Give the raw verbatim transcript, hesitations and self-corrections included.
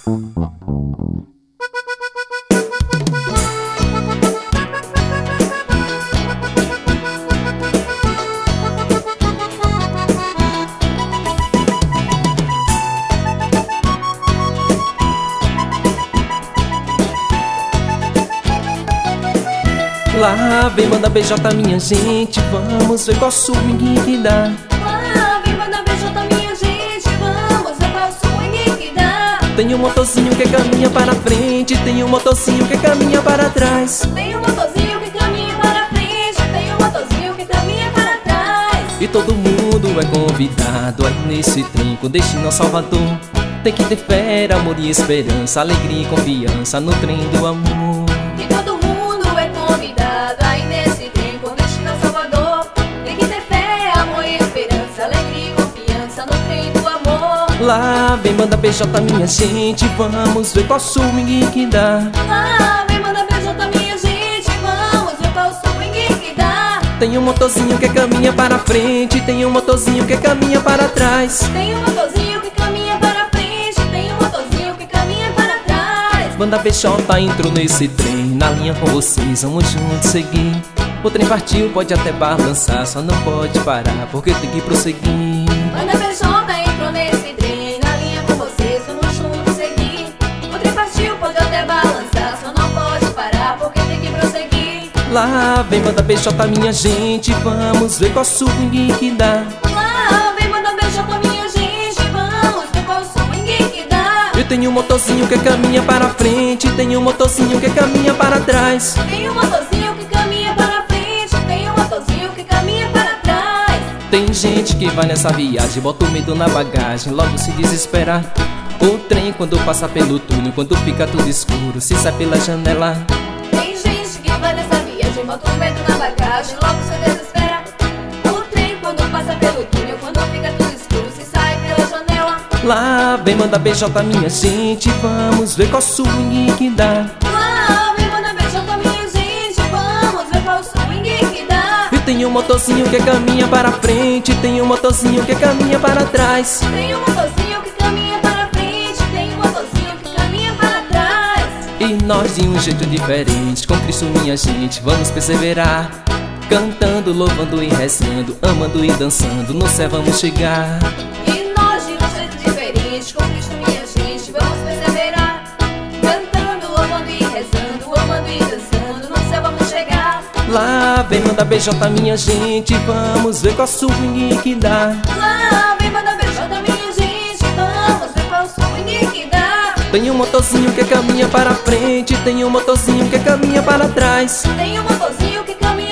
Lá vem banda B J, minha gente, vamos ver qual swing que dá. Lá vem banda B J, minha gente, vamos ver qual swing que dá. Tem um motorzinho que caminha para frente, tem um motorzinho que caminha para trás. Tem um motorzinho que caminha para frente, tem um motorzinho que caminha para trás. E todo mundo é convidado aí nesse trem com destino a Salvador. Tem que ter fé, amor e esperança, alegria e confiança no trem do amor. E todo mundo é convidado aí nesse trem com destino a Salvador. Tem que ter fé, amor e esperança, alegria e confiança no trem do amor. Lá vem banda B J, minha gente, vamos ver qual swing que dá. Lá vem banda B J, minha gente, vamos ver qual swing que dá. Tem um motorzinho que caminha para frente, tem um motorzinho que caminha para trás. Tem um motorzinho que caminha para frente, tem um motorzinho que caminha para trás. Banda B J entrou nesse trem, na linha com vocês, vamos juntos seguir. O trem partiu, pode até balançar, só não pode parar, porque tem que prosseguir. Banda B J entrou nesse trem, na linha com vocês, vamos juntos seguir. O trem partiu, pode até balançar, só não pode parar, porque tem que prosseguir. Lá vem banda B J, minha gente, vamos ver qual swing que dá. Lá vem banda B J, minha gente, vamos ver qual swing que dá. Eu tenho um motorzinho que caminha para frente, tem um motorzinho que caminha para trás. Tem um motorzinho que caminha para frente, tem um motorzinho que caminha para trás. Tem gente que vai nessa viagem, bota o medo na bagagem, logo se desespera. O trem quando passa pelo túnel, quando fica tudo escuro, se sai pela janela. Tem gente que vai nessa viagem, bota o medo na bagagem, logo se desespera. O trem quando passa pelo túnel, quando fica tudo escuro, se sai pela janela. Lá vem banda B J, minha gente, vamos ver qual swing que dá. Lá vem banda B J, minha gente, vamos ver qual swing que dá. E tem um motorzinho que caminha para frente, tem um motorzinho que caminha para trás. Tem um motorzinho que caminha para frente, tem um motorzinho que caminha para trás. E nós de um jeito diferente, com Cristo minha gente, vamos perseverar. Cantando, louvando e rezando, amando e dançando, no céu vamos chegar. E nós de um jeito diferente, com Cristo minha gente, vamos perseverar. Cantando, louvando e rezando, amando e dançando, no céu vamos chegar. Lá vem banda B J, minha gente, vamos ver qual swing que dá. Lá vem banda B J, minha gente, vamos ver qual swing que dá. Tem um motorzinho que caminha para frente, tem um motorzinho que caminha para trás. Tem um motorzinho que caminha